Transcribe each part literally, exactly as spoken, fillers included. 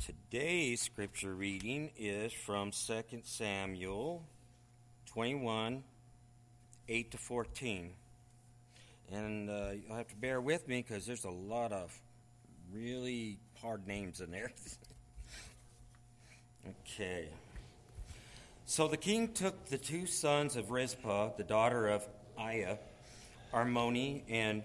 Today's scripture reading is from Second Samuel twenty-one, eight to fourteen. And uh, you'll have to bear with me because there's a lot of really hard names in there. Okay. So the king took the two sons of Rizpah, the daughter of Aiah, Armoni and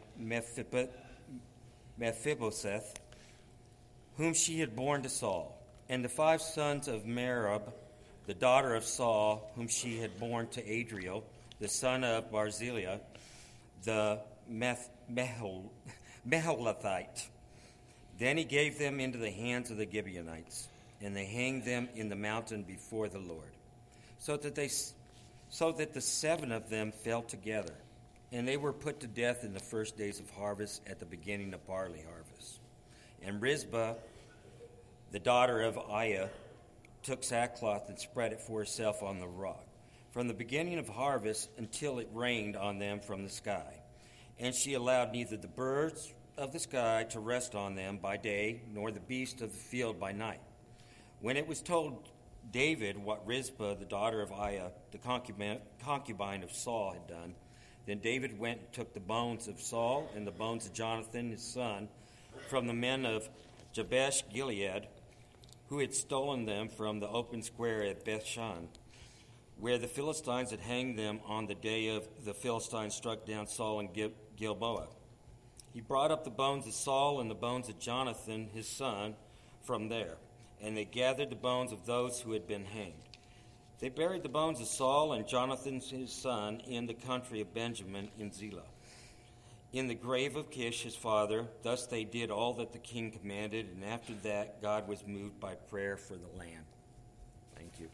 Mephibosheth, whom she had borne to Saul, and the five sons of Merab, the daughter of Saul, whom she had borne to Adriel, the son of Barzillai, the Meth- Mehol- Meholathite. Then he gave them into the hands of the Gibeonites, and they hanged them in the mountain before the Lord, so that they, so that the seven of them fell together, and they were put to death in the first days of harvest at the beginning of barley harvest. And Rizpah, the daughter of Aiah, took sackcloth and spread it for herself on the rock, from the beginning of harvest until it rained on them from the sky. And she allowed neither the birds of the sky to rest on them by day, nor the beasts of the field by night. When it was told David what Rizpah, the daughter of Aiah, the concubine, concubine of Saul, had done, then David went and took the bones of Saul and the bones of Jonathan, his son, from the men of Jabesh Gilead, who had stolen them from the open square at Bethshan, where the Philistines had hanged them on the day of the Philistines struck down Saul in Gil- Gilboa. He brought up the bones of Saul and the bones of Jonathan, his son, from there, and they gathered the bones of those who had been hanged. They buried the bones of Saul and Jonathan, his son, in the country of Benjamin in Zelah, in the grave of Kish, his father. Thus they did all that the king commanded, and after that God was moved by prayer for the land. Thank you.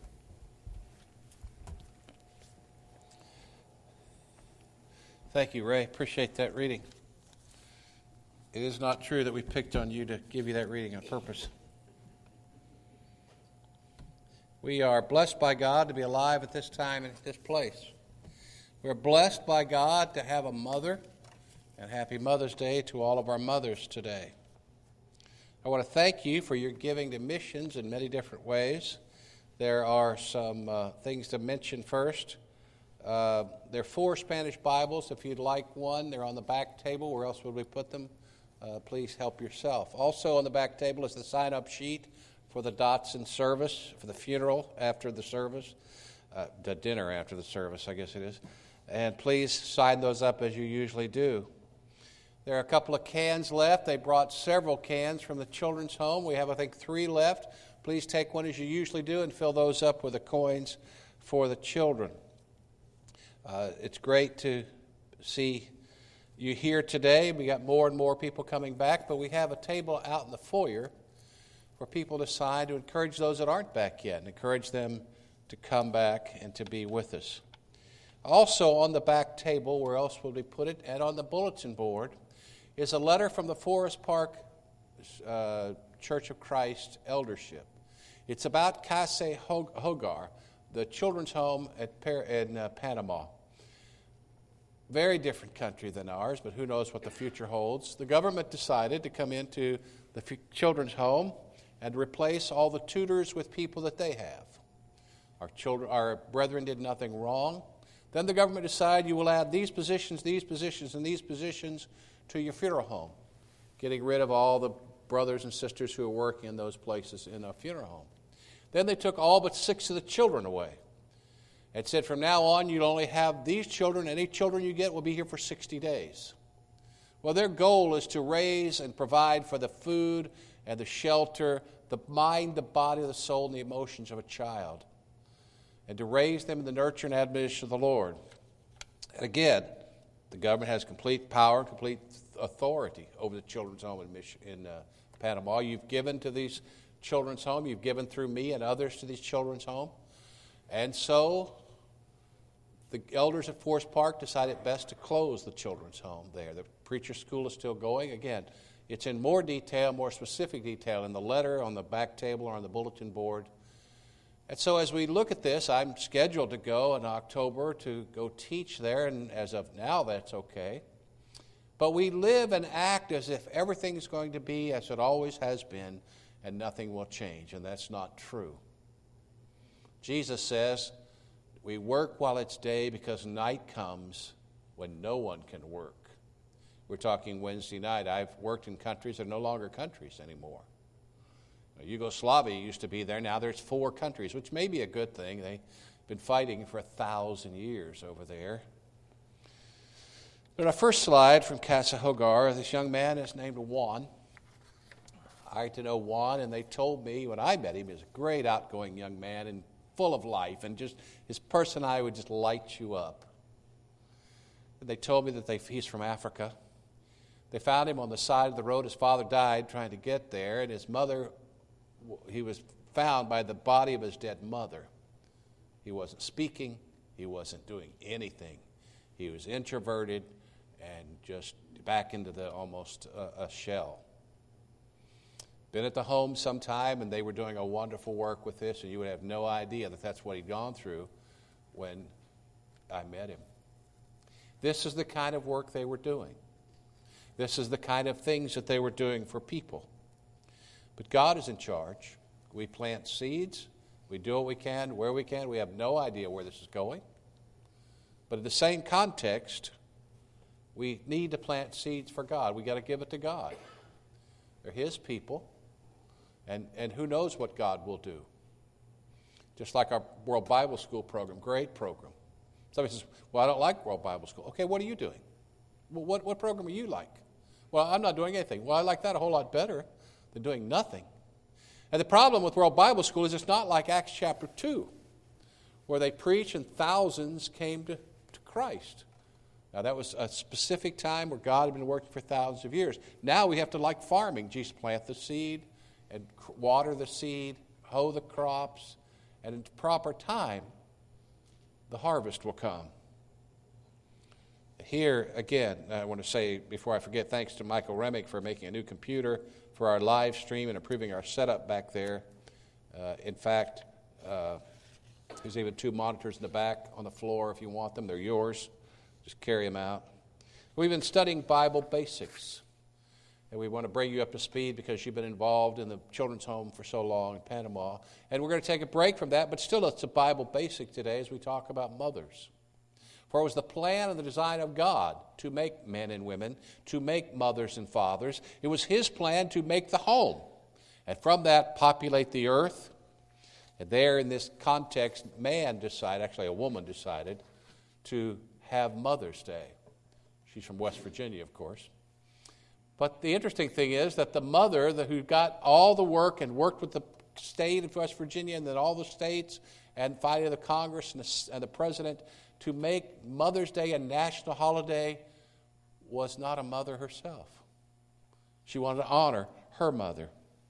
Thank you, Ray. Appreciate that reading. It is not true that we picked on you to give you that reading on purpose. We are blessed by God to be alive at this time and at this place. We're blessed by God to have a mother, and happy Mother's Day to all of our mothers today. I want to thank you for your giving to missions in many different ways. There are some uh, things to mention first. Uh, there are four Spanish Bibles. If you'd like one, they're on the back table. Where else would we put them? Uh, please help yourself. Also on the back table is the sign-up sheet for the Dotson service, for the funeral after the service, uh, the dinner after the service, I guess it is. And please sign those up as you usually do. There are a couple of cans left. They brought several cans from the children's home. We have, I think, three left. Please take one as you usually do and fill those up with the coins for the children. Uh, it's great to see you here today. We got more and more people coming back, but we have a table out in the foyer for people to sign to encourage those that aren't back yet and encourage them to come back and to be with us. Also on the back table, where else would we put it, and on the bulletin board, is a letter from the Forest Park uh, Church of Christ eldership. It's about Casa Hogar, the children's home at Par- in uh, Panama. Very different country than ours, but who knows what the future holds. The government decided to come into the f- children's home and replace all the tutors with people that they have. Our children, our brethren did nothing wrong. Then the government decided you will add these positions, these positions, and these positions to your funeral home, getting rid of all the brothers and sisters who are working in those places in a funeral home. Then they took all but six of the children away and said from now on you'll only have these children. Any children you get will be here for sixty days. Well, their goal is to raise and provide for the food and the shelter, the mind, the body, the soul, and the emotions of a child, and to raise them in the nurture and admonition of the Lord. And again, the government has complete power, complete authority over the children's home in, Mich- in uh, Panama. You've given to these children's home. You've given through me and others to these children's home. And so the elders at Forest Park decided best to close the children's home there. The preacher school is still going. Again, it's in more detail, more specific detail in the letter on the back table or on the bulletin board. And so as we look at this, I'm scheduled to go in October to go teach there, and as of now, that's okay. But we live and act as if everything's going to be as it always has been, and nothing will change, and that's not true. Jesus says we work while it's day because night comes when no one can work. We're talking Wednesday night. I've worked in countries that are no longer countries anymore. Yugoslavia used to be there. Now there's four countries, which may be a good thing. They've been fighting for a thousand years over there. But our first slide from Casa Hogar, this young man is named Juan. I got to know Juan, and they told me when I met him, he was a great outgoing young man and full of life, and just his personality would just light you up. And they told me that they, he's from Africa. They found him on the side of the road. His father died trying to get there, and his mother, he was found by the body of his dead mother. He wasn't speaking. He wasn't doing anything. He was introverted and just back into the almost uh, a shell. Been at the home sometime, and they were doing a wonderful work with this, and you would have no idea that that's what he'd gone through when I met him. This is the kind of work they were doing. This is the kind of things that they were doing for people. But God is in charge. We plant seeds. We do what we can, where we can. We have no idea where this is going. But in the same context, we need to plant seeds for God. We've got to give it to God. They're His people. And, and who knows what God will do. Just like our World Bible School program, great program. Somebody says, well, I don't like World Bible School. Okay, what are you doing? Well, what, what program are you like? Well, I'm not doing anything. Well, I like that a whole lot better than doing nothing. And the problem with World Bible School is it's not like Acts chapter two, where they preach and thousands came to, to Christ. Now, that was a specific time where God had been working for thousands of years. Now we have to, like farming, Jesus plant the seed and water the seed, hoe the crops, and at the proper time, the harvest will come. Here, again, I want to say, before I forget, thanks to Michael Remick for making a new computer for our live stream and improving our setup back there. Uh, in fact, uh, there's even two monitors in the back on the floor if you want them. They're yours. Just carry them out. We've been studying Bible basics, and we want to bring you up to speed because you've been involved in the children's home for so long in Panama. And we're going to take a break from that, but still it's a Bible basic today as we talk about mothers. For it was the plan and the design of God to make men and women, to make mothers and fathers. It was His plan to make the home, and from that populate the earth. And there in this context, man decided, actually a woman decided, to have Mother's Day. She's from West Virginia, of course. But the interesting thing is that the mother the, who got all the work and worked with the state of West Virginia and then all the states and finally the Congress and the, and the president to make Mother's Day a national holiday was not a mother herself. She wanted to honor her mother.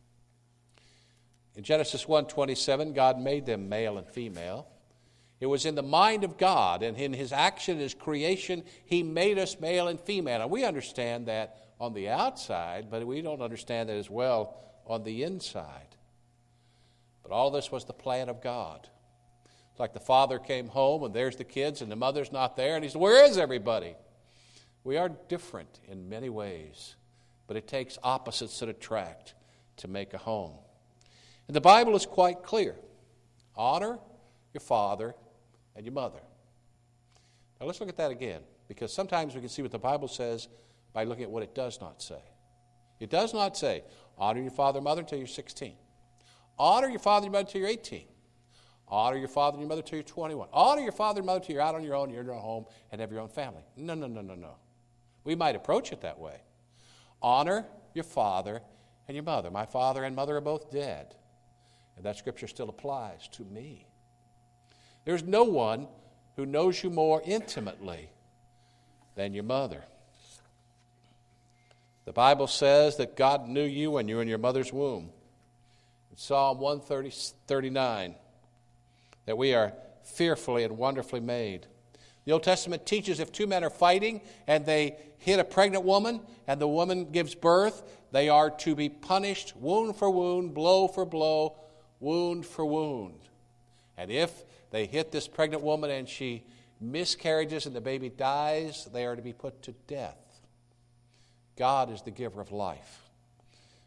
In Genesis one twenty-seven, God made them male and female. It was in the mind of God, and in His action, His creation, He made us male and female. And we understand that on the outside, but we don't understand that as well on the inside. But all this was the plan of God. It's like the father came home, and there's the kids, and the mother's not there, and he said, where is everybody? We are different in many ways, but it takes opposites that attract to make a home. And the Bible is quite clear. Honor your father and your mother. Now let's look at that again, because sometimes we can see what the Bible says by looking at what it does not say. It does not say, honor your father and mother until you're sixteen. Honor your father and your mother until you're eighteen. Honor your father and your mother until you're twenty-one. Honor your father and mother until you're out on your own, you're in your own home, and have your own family. No, no, no, no, no. We might approach it that way. Honor your father and your mother. My father and mother are both dead. And that scripture still applies to me. There's no one who knows you more intimately than your mother. The Bible says that God knew you when you were in your mother's womb. In Psalm one thirty-nine, that we are fearfully and wonderfully made. The Old Testament teaches if two men are fighting and they hit a pregnant woman and the woman gives birth, they are to be punished wound for wound, blow for blow, wound for wound. And if they hit this pregnant woman and she miscarriages and the baby dies, they are to be put to death. God is the giver of life.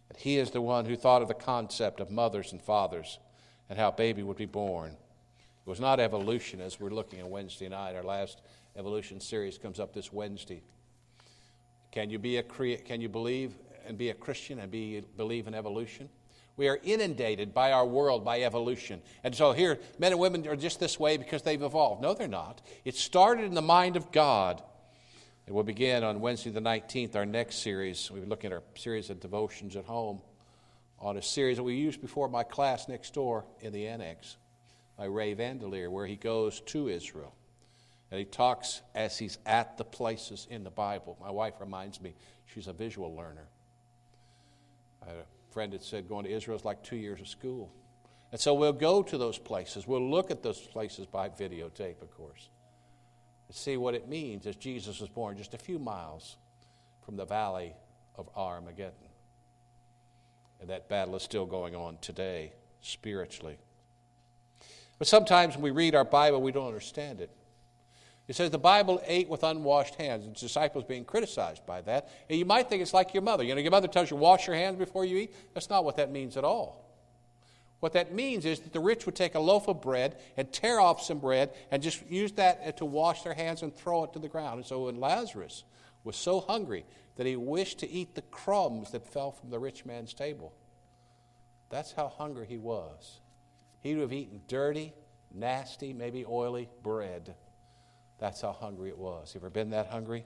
And he is the one who thought of the concept of mothers and fathers and how a baby would be born. It was not evolution, as we're looking at Wednesday night. Our last evolution series comes up this Wednesday. Can you be a can you believe and be a Christian and be believe in evolution? We are inundated by our world, by evolution. And so here, men and women are just this way because they've evolved. No, they're not. It started in the mind of God. And we'll begin on Wednesday the nineteenth, our next series. We're looking at our series of devotions at home on a series that we used before my class next door in the annex by Ray Vanderleer, where he goes to Israel. And he talks as he's at the places in the Bible. My wife reminds me, she's a visual learner. I had a friend that said going to Israel is like two years of school. And so we'll go to those places. We'll look at those places by videotape, of course, and see what it means as Jesus was born just a few miles from the valley of Armageddon. And that battle is still going on today, spiritually. But sometimes when we read our Bible, we don't understand it. It says the Bible ate with unwashed hands. The disciples being criticized by that. And you might think it's like your mother. You know, your mother tells you, wash your hands before you eat. That's not what that means at all. What that means is that the rich would take a loaf of bread and tear off some bread and just use that to wash their hands and throw it to the ground. And so when Lazarus was so hungry that he wished to eat the crumbs that fell from the rich man's table, that's how hungry he was. He would have eaten dirty, nasty, maybe oily bread. That's how hungry it was. You ever been that hungry?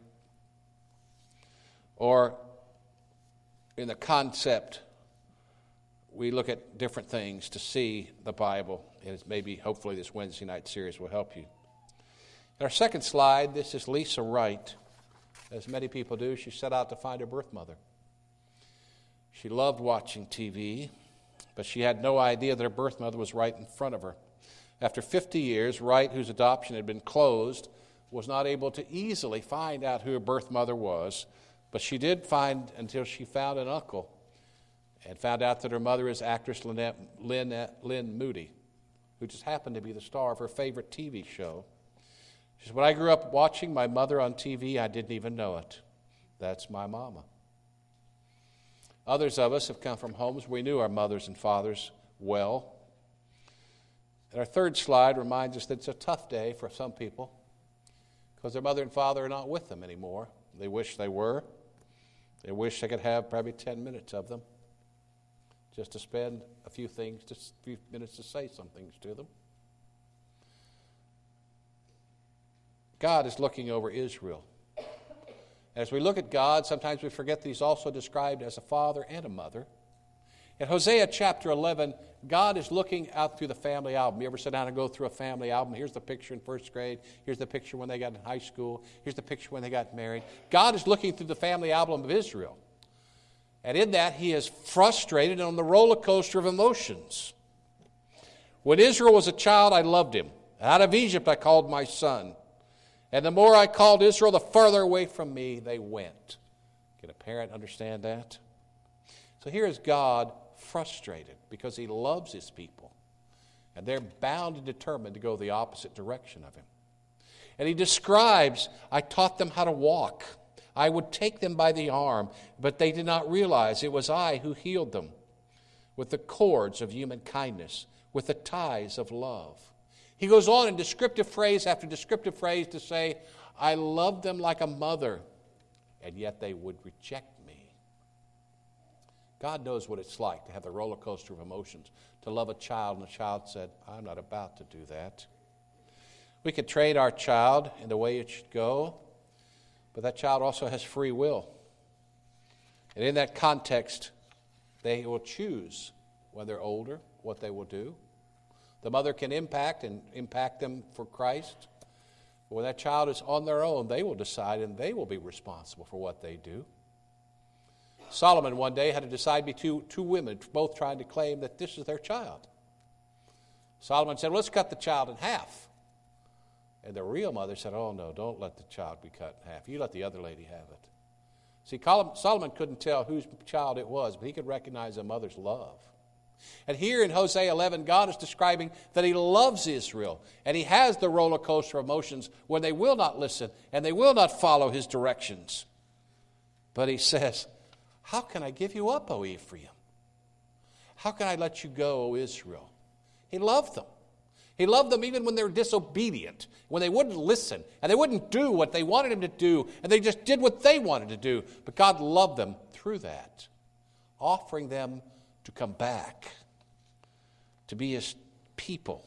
Or in the concept, we look at different things to see the Bible. And it's maybe, hopefully, this Wednesday night series will help you. In our second slide, this is Lisa Wright. As many people do, she set out to find her birth mother. She loved watching T V, but she had no idea that her birth mother was right in front of her. After fifty years, Wright, whose adoption had been closed, was not able to easily find out who her birth mother was, but she did find until she found an uncle and found out that her mother is actress Lynette, Lynn, Lynn Moody, who just happened to be the star of her favorite T V show. She said, when I grew up watching my mother on T V, I didn't even know it. That's my mama. Others of us have come from homes where we knew our mothers and fathers well. And our third slide reminds us that it's a tough day for some people because their mother and father are not with them anymore. They wish they were. They wish they could have probably ten minutes of them just to spend a few things, just a few minutes to say some things to them. God is looking over Israel. As we look at God, sometimes we forget that He's also described as a father and a mother. In Hosea chapter eleven, God is looking out through the family album. You ever sit down and go through a family album? Here's the picture in first grade. Here's the picture when they got in high school. Here's the picture when they got married. God is looking through the family album of Israel. And in that, He is frustrated on the roller coaster of emotions. When Israel was a child, I loved him. Out of Egypt, I called my son. And the more I called Israel, the further away from me they went. Can a parent understand that? So here is God frustrated because He loves His people. And they're bound and determined to go the opposite direction of Him. And He describes, I taught them how to walk. I would take them by the arm, but they did not realize it was I who healed them with the cords of human kindness, with the ties of love. He goes on in descriptive phrase after descriptive phrase to say, I loved them like a mother, and yet they would reject me. God knows what it's like to have the roller coaster of emotions, to love a child, and the child said, I'm not about to do that. We could train our child in the way it should go, but that child also has free will. And in that context, they will choose when they're older what they will do. The mother can impact and impact them for Christ. But when that child is on their own, they will decide and they will be responsible for what they do. Solomon one day had to decide between two, two women, both trying to claim that this is their child. Solomon said, well, let's cut the child in half. And the real mother said, oh, no, don't let the child be cut in half. You let the other lady have it. See, Solomon couldn't tell whose child it was, but he could recognize a mother's love. And here in Hosea eleven, God is describing that He loves Israel, and He has the roller coaster of emotions when they will not listen and they will not follow His directions. But He says, how can I give you up, O Ephraim? How can I let you go, O Israel? He loved them. He loved them even when they were disobedient, when they wouldn't listen, and they wouldn't do what they wanted him to do, and they just did what they wanted to do. But God loved them through that, offering them to come back, to be his people.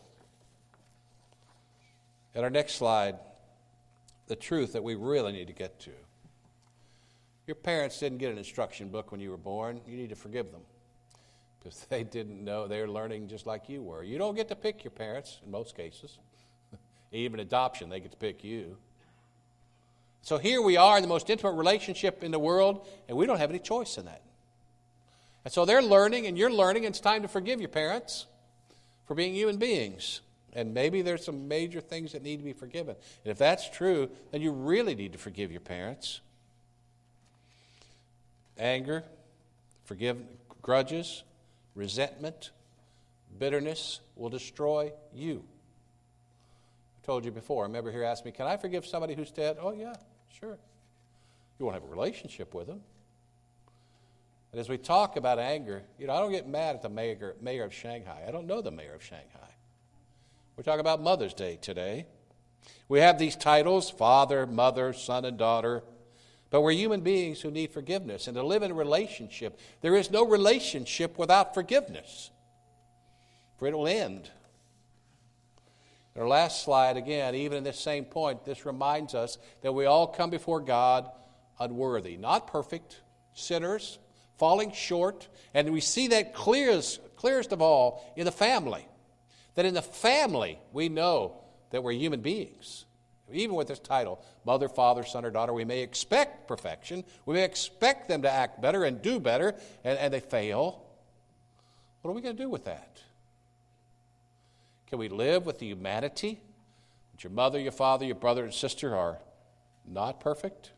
At our next slide, the truth that we really need to get to. Your parents didn't get an instruction book when you were born. You need to forgive them, because they didn't know. They were learning just like you were. You don't get to pick your parents in most cases. Even adoption, they get to pick you. So here we are in the most intimate relationship in the world, and we don't have any choice in that. And so they're learning, and you're learning, and it's time to forgive your parents for being human beings. And maybe there's some major things that need to be forgiven. And if that's true, then you really need to forgive your parents. Anger, forgive grudges, resentment, bitterness will destroy you. I told you before, a member here asked me, can I forgive somebody who's dead? Oh, yeah, sure. You won't have a relationship with them. And as we talk about anger, you know, I don't get mad at the mayor, mayor of Shanghai. I don't know the mayor of Shanghai. We're talking about Mother's Day today. We have these titles, father, mother, son, and daughter. But we're human beings who need forgiveness. And to live in a relationship, there is no relationship without forgiveness, for it will end. Our last slide, again, even in this same point, this reminds us that we all come before God unworthy, not perfect, sinners, falling short. And we see that clearest, clearest of all in the family. That in the family, we know that we're human beings. Even with this title, mother, father, son, or daughter, we may expect perfection. We may expect them to act better and do better, and, and they fail. What are we going to do with that? Can we live with the humanity that your mother, your father, your brother, and sister are not perfect?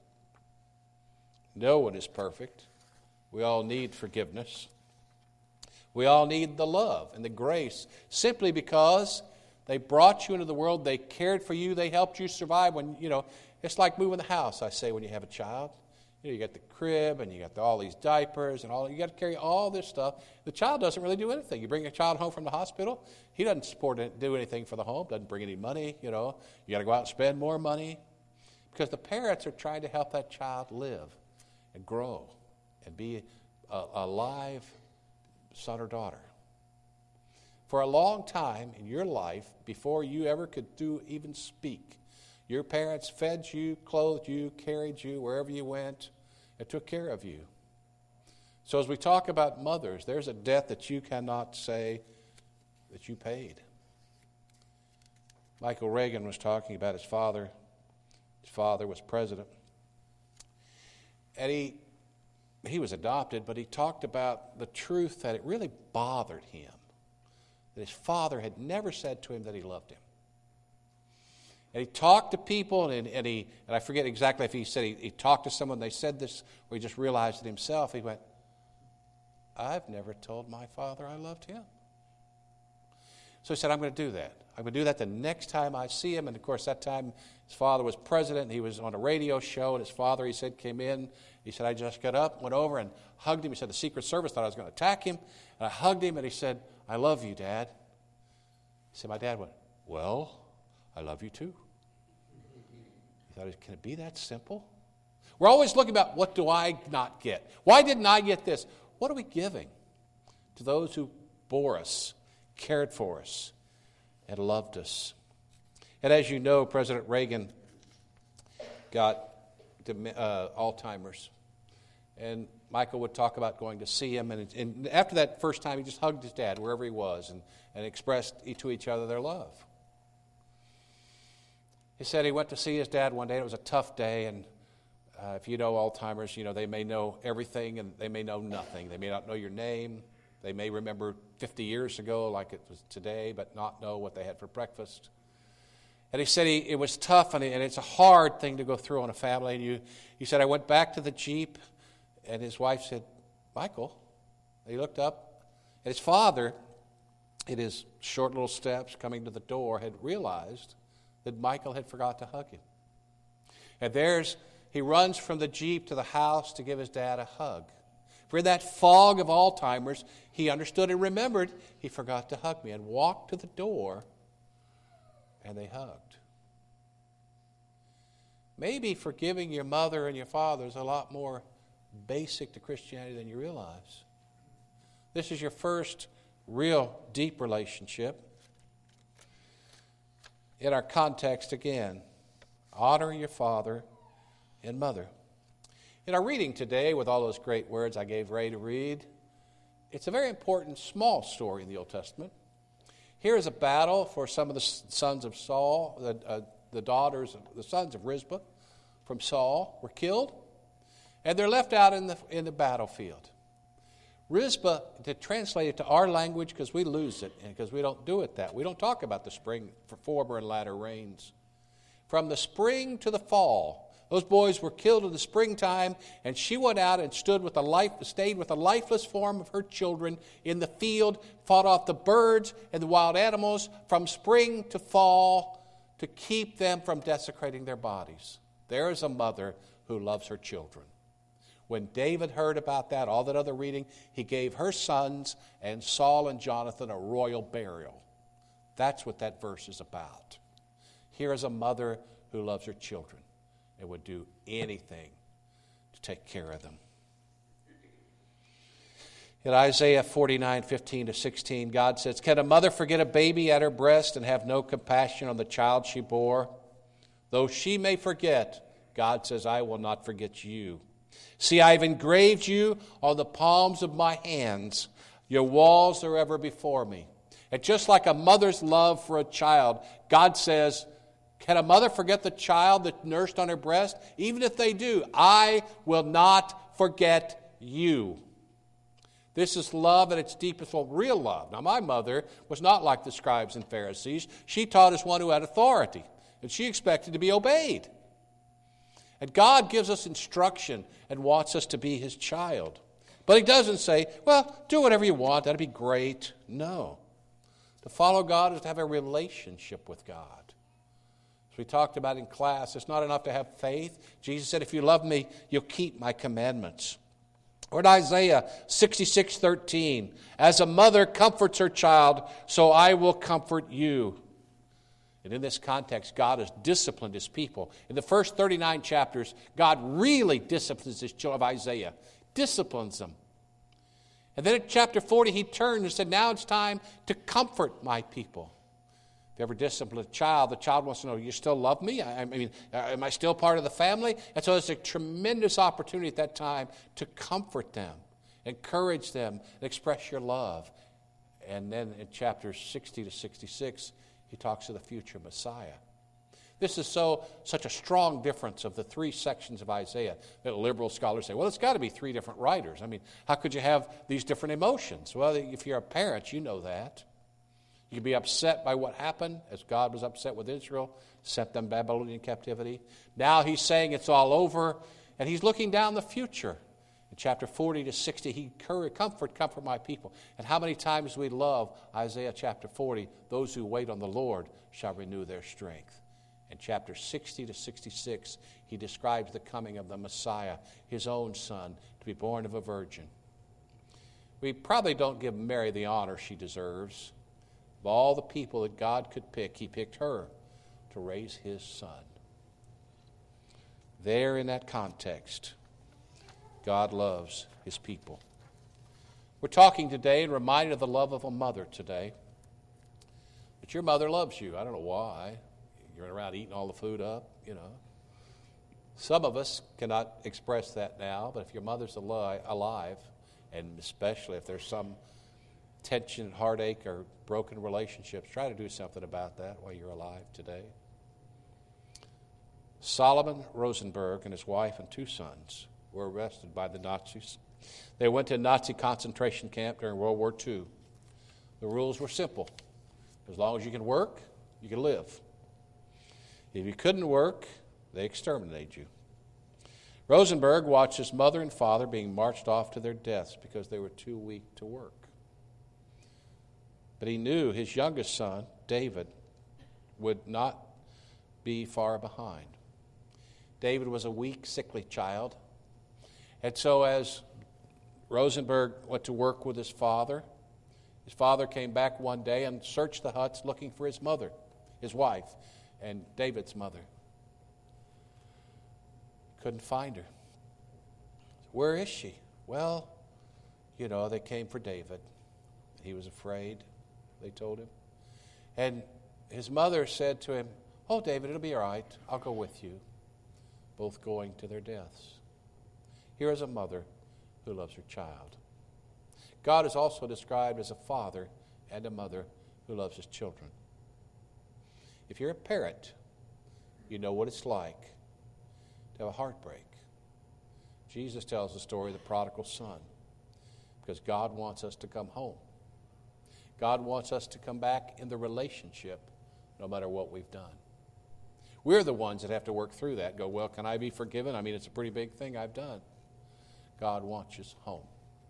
No one is perfect. We all need forgiveness. We all need the love and the grace simply because they brought you into the world, they cared for you, they helped you survive. When, you know, it's like moving the house, I say, when you have a child. You know, you got the crib and you got the, all these diapers and all, you got to carry all this stuff. The child doesn't really do anything. You bring a child home from the hospital, he doesn't support it, do anything for the home, doesn't bring any money, you know. You got to go out and spend more money because the parents are trying to help that child live and grow and be a, a live son or daughter. For a long time in your life, before you ever could do even speak, your parents fed you, clothed you, carried you wherever you went, and took care of you. So as we talk about mothers, there's a debt that you cannot say that you paid. Michael Reagan was talking about his father. His father was president. And he He was adopted, but he talked about the truth that it really bothered him, that his father had never said to him that he loved him. And he talked to people, and, and he and I forget exactly if he said he, he talked to someone, they said this, or he just realized it himself. He went, I've never told my father I loved him. So he said, I'm going to do that. I'm going to do that the next time I see him. And, of course, that time his father was president, and he was on a radio show, and his father, he said, came in. He said, I just got up, went over and hugged him. He said, the Secret Service thought I was going to attack him. And I hugged him, and he said, I love you, Dad. He said, my dad went, well, I love you too. He thought, can it be that simple? We're always looking about, what do I not get? Why didn't I get this? What are we giving to those who bore us, cared for us, and loved us? And as you know, President Reagan got uh, Alzheimer's. And Michael would talk about going to see him. And, and after that first time, he just hugged his dad wherever he was and, and expressed to each other their love. He said he went to see his dad one day, and it was a tough day. And uh, if you know Alzheimer's, you know, they may know everything and they may know nothing. They may not know your name. They may remember fifty years ago like it was today, but not know what they had for breakfast. And he said he, it was tough, and, and it's a hard thing to go through on a family. And you, he said, I went back to the Jeep, and his wife said, Michael. And he looked up, and his father, in his short little steps coming to the door, had realized that Michael had forgot to hug him. And there's, he runs from the Jeep to the house to give his dad a hug. For in that fog of Alzheimer's, he understood and remembered he forgot to hug me and walked to the door, and they hugged. Maybe forgiving your mother and your father is a lot more basic to Christianity than you realize. This is your first real deep relationship. In our context again, honor your father and mother. In our reading today, with all those great words I gave Ray to read, it's a very important small story in the Old Testament. Here is a battle for some of the sons of Saul, the, uh, the daughters, the sons of Rizpah from Saul were killed, and they're left out in the in the battlefield. Rizpah, to translate it to our language, because we lose it, and because we don't do it that. We don't talk about the spring, for former and latter rains. From the spring to the fall, those boys were killed in the springtime, and she went out and stood with a life, stayed with a lifeless form of her children in the field, fought off the birds and the wild animals from spring to fall to keep them from desecrating their bodies. There is a mother who loves her children. When David heard about that, all that other reading, he gave her sons and Saul and Jonathan a royal burial. That's what that verse is about. Here is a mother who loves her children and would do anything to take care of them. In Isaiah forty-nine, fifteen to sixteen, God says, "Can a mother forget a baby at her breast and have no compassion on the child she bore? Though she may forget, God says, I will not forget you. See, I have engraved you on the palms of my hands. Your walls are ever before me." And just like a mother's love for a child, God says, can a mother forget the child that nursed on her breast? Even if they do, I will not forget you. This is love at its deepest, well, real love. Now, my mother was not like the scribes and Pharisees. She taught as one who had authority, and she expected to be obeyed. And God gives us instruction and wants us to be his child. But he doesn't say, well, do whatever you want, that'd be great. No. To follow God is to have a relationship with God. As we talked about in class, it's not enough to have faith. Jesus said, if you love me, you'll keep my commandments. Or in Isaiah sixty-six, thirteen, as a mother comforts her child, so I will comfort you. And in this context, God has disciplined his people. In the first thirty-nine chapters, God really disciplines his children of Isaiah, disciplines them. And then in chapter forty, he turned and said, now it's time to comfort my people. If you ever discipline a child, the child wants to know, you still love me? I, I mean, am I still part of the family? And so there's a tremendous opportunity at that time to comfort them, encourage them, and express your love. And then in chapters sixty to sixty-six, he talks of the future Messiah. This is so such a strong difference of the three sections of Isaiah that liberal scholars say, well, it's got to be three different writers. I mean, how could you have these different emotions? Well, if you're a parent, you know that. You can be upset by what happened, as God was upset with Israel, sent them Babylonian captivity. Now he's saying it's all over, and he's looking down the future. In chapter forty to sixty, he comfort, comfort my people. And how many times we love Isaiah chapter forty, those who wait on the Lord shall renew their strength. In chapter sixty to sixty-six, he describes the coming of the Messiah, his own son, to be born of a virgin. We probably don't give Mary the honor she deserves. Of all the people that God could pick, he picked her to raise his son. There in that context, God loves his people. We're talking today and reminded of the love of a mother today. But your mother loves you. I don't know why. You're around eating all the food up, you know. Some of us cannot express that now, but if your mother's alive, alive and especially if there's some tension, heartache, or broken relationships, try to do something about that while you're alive today. Solomon Rosenberg and his wife and two sons were arrested by the Nazis. They went to a Nazi concentration camp during World War Two. The rules were simple. As long as you can work, you can live. If you couldn't work, they exterminated you. Rosenberg watched his mother and father being marched off to their deaths because they were too weak to work. But he knew his youngest son, David, would not be far behind. David was a weak, sickly child. And so as Rosenberg went to work with his father. His father came back one day and searched the huts looking for his mother, his wife, and David's mother. Couldn't find her. Where is she? Well, you know, they came for David. He was afraid, they told him. And his mother said to him, "Oh, David, it'll be all right. I'll go with you." Both going to their deaths. Here is a mother who loves her child. God is also described as a father and a mother who loves his children. If you're a parent, you know what it's like to have a heartbreak. Jesus tells the story of the prodigal son because God wants us to come home. God wants us to come back in the relationship no matter what we've done. We're the ones that have to work through that. Go, well, can I be forgiven? I mean, it's a pretty big thing I've done. God wants us home.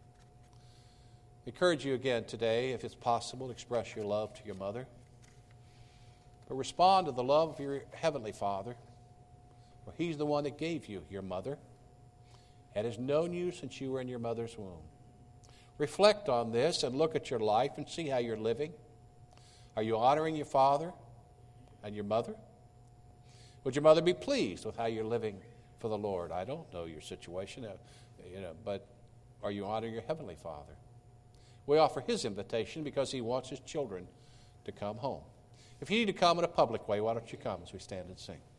I encourage you again today, if it's possible, to express your love to your mother. But respond to the love of your Heavenly Father. For He's the one that gave you your mother and has known you since you were in your mother's womb. Reflect on this and look at your life and see how you're living. Are you honoring your father and your mother? Would your mother be pleased with how you're living for the Lord? I don't know your situation, uh, you know, but are you honoring your Heavenly Father? We offer His invitation because He wants His children to come home. If you need to come in a public way, why don't you come as we stand and sing?